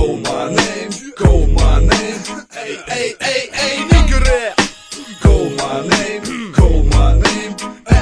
Call my name, call my name. Эй, эй, эй, эй, нигеры. Call my name, call my name.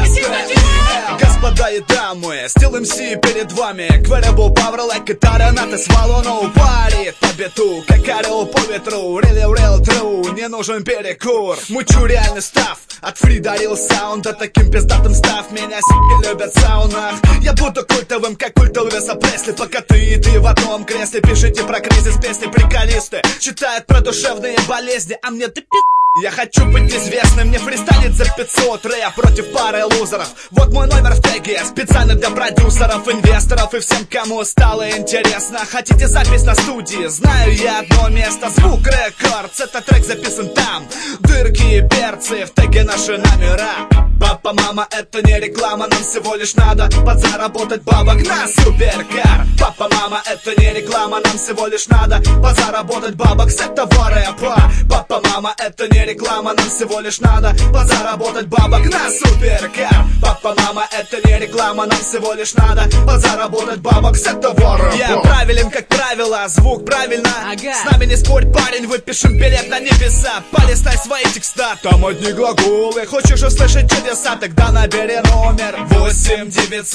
Господа и дамы, Still MC перед вами. Incredible power like гитара на те свалону парит по биту, как орел по ветру. Really real true, не нужен перекур. Мучу реальный став, от фри дарил саунд. Да таким пиздатым став, меня с***и любят в саунах. Я буду культовым, как культ Элвиса Пресли. Пока ты и ты в одном кресле. Пишите про кризис, песни приколисты. Читают про душевные болезни, а мне ты пи***. Я хочу быть известным, мне фристайлить за 500 рэп против пары лузеров. Вот мой номер в теге, специально для продюсеров, инвесторов и всем, кому стало интересно. Хотите запись на студии? Знаю я одно место. Звук Рекордс, этот трек записан там. Дырки и перцы, в теге наши номера. Папа, мама, это не реклама, нам всего лишь надо подзаработать бабок на суперкар. Папа, мама, это не реклама, нам всего лишь надо подзаработать бабок с этого рэпа. Папа, мама, это не реклама, нам всего лишь надо подзаработать бабок на суперкар. Папа, мама, это не реклама, нам всего лишь надо подзаработать бабок с этого рэпа. Я правилен, как правило, звук правильно. С нами не спорь, парень, выпишем билет на небеса. Полистай свои текста, там одни глаголы. Хочешь услышать чудеса, тогда набери номер 8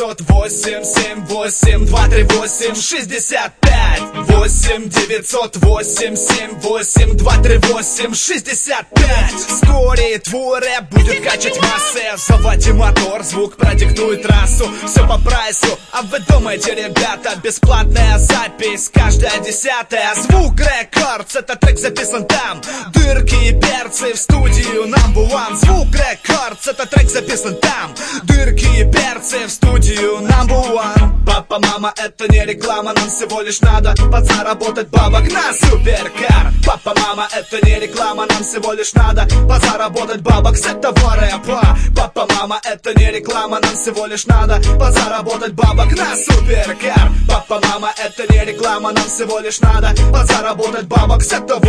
908 78 238 65. 8 908 78 238 65. Вскоре твой рэп будет качать массы. Заводи мотор, звук продиктует трассу. Все по прайсу, а вы думаете, ребята, бесплатная запись, каждая 10-я. Звук Рекордс, этот трек записан там. Дырки и перцы в студию number one. Звук Рекордс, этот трек записан там. Дырки и перцы в студию number one. Папа, мама, это не реклама, нам всего лишь надо подзаработать бабок на суперкар. Папа, мама, это не реклама, нам всего лишь надо подзаработать бабок с этого рэпа. Папа, мама, это не реклама, нам всего лишь надо подзаработать бабок на суперкар. Папа, мама, это не реклама, нам всего лишь надо подзаработать бабок с этого